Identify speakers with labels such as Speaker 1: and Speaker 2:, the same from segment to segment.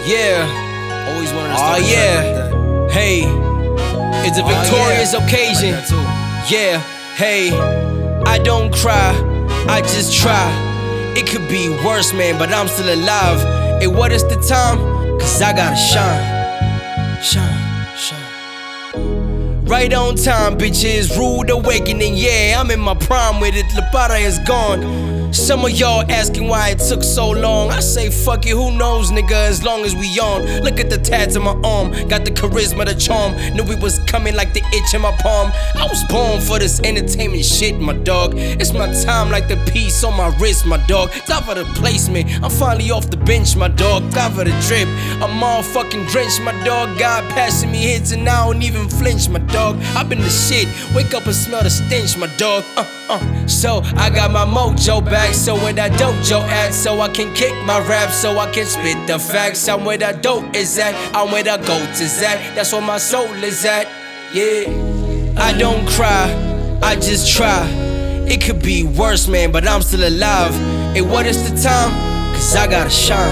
Speaker 1: Yeah.
Speaker 2: Always wanted to
Speaker 1: Oh
Speaker 2: start
Speaker 1: yeah.
Speaker 2: like that.
Speaker 1: Hey, it's a victorious occasion.
Speaker 2: Like that too.
Speaker 1: Yeah. Hey, I don't cry, I just try. It could be worse, man, but I'm still alive. Hey, what is the time? Cause I gotta shine. Shine, shine. Right on time, bitches. Rude awakening, yeah. I'm in my prime with it. Lapara is gone. Some of y'all asking why it took so long. I say fuck it, who knows, nigga, as long as we on. Look at the tats on my arm, got the charisma, the charm. Knew we was coming like the itch in my palm. I was born for this entertainment shit, my dog. It's my time like the piece on my wrist, my dog. Time for the placement, I'm finally off the bench, my dog. Time for the drip, I'm all fucking drenched, my dog. God passing me hits and I don't even flinch, my dog. I've been the shit, wake up and smell the stench, my dog. So I got my mojo back, so when that dojo at, so I can kick my rap, so I can spit the facts. I'm where that dope is at, I'm where the goat is at. That's where my soul is at, yeah. I don't cry, I just try. It could be worse, man, but I'm still alive. And what is the time? Cause I gotta shine.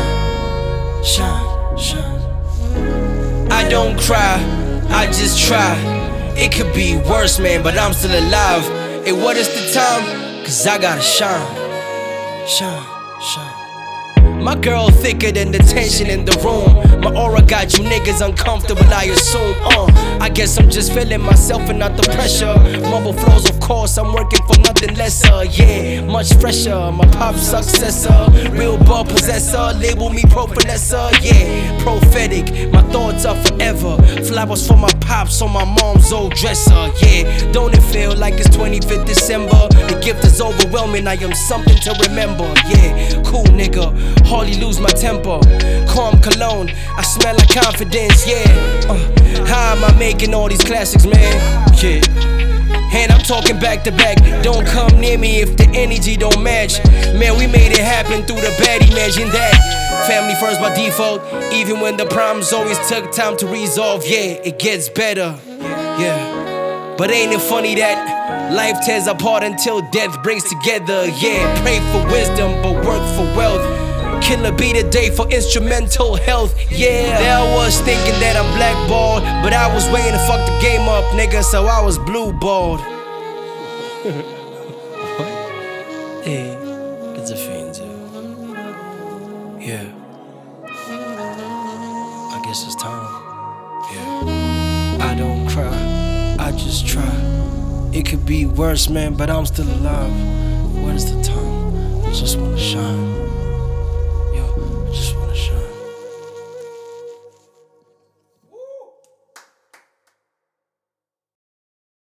Speaker 1: Shine, shine. I don't cry, I just try. It could be worse, man, but I'm still alive. And what is the time? Cause I gotta shine. Shine, shine. My girl thicker than the tension in the room. My aura got you niggas uncomfortable, I assume. I guess I'm just feeling myself and not the pressure. Mumble flows, of course, I'm working for nothing lesser. Yeah, much fresher, my pop successor. Real ball possessor, label me pro-finessor. Yeah, prophetic, my thoughts are forever. Flowers for my pops on my mom's old dresser. Yeah, don't it feel like it's 25th December? The gift is overwhelming, I am something to remember. Yeah, cool nigga, hardly lose my temper. Calm cologne, I smell like confidence, yeah. How am I making all these classics, man? Yeah. And I'm talking back to back. Don't come near me if the energy don't match. Man, we made it happen through the bad, imagine that. Family first by default, even when the problems always took time to resolve. Yeah, it gets better, yeah. But ain't it funny that life tears apart until death brings together? Yeah, pray for wisdom, but work for wealth. Killer be the day for instrumental health, yeah. There I was thinking that I'm blackballed, but I was waiting to fuck the game up, nigga, so I was blue-balled. What? Hey, it's a fiend, yeah. I guess it's time, yeah. I don't cry, I just try. It could be worse, man, but I'm still alive. What is the time?